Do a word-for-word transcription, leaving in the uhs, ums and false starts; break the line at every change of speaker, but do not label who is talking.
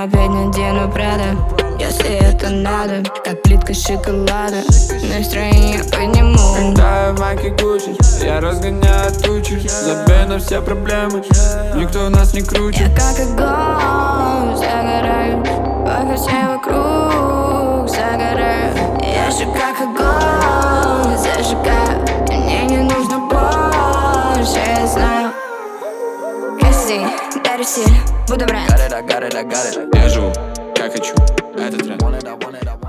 опять надену Прада, если это надо, как плитка шоколада. Настроение подниму.
Когда я в майке Гуччи, я разгоняю тучи. Забей на все проблемы, никто нас не крутит.
Я как огонь загораю, пока все вокруг загорают. Я же как огонь зажигаю, и мне не нужно больше, я знаю. Каждый день дарю силь, буду бренд.
Я живу, как хочу, этот тренд.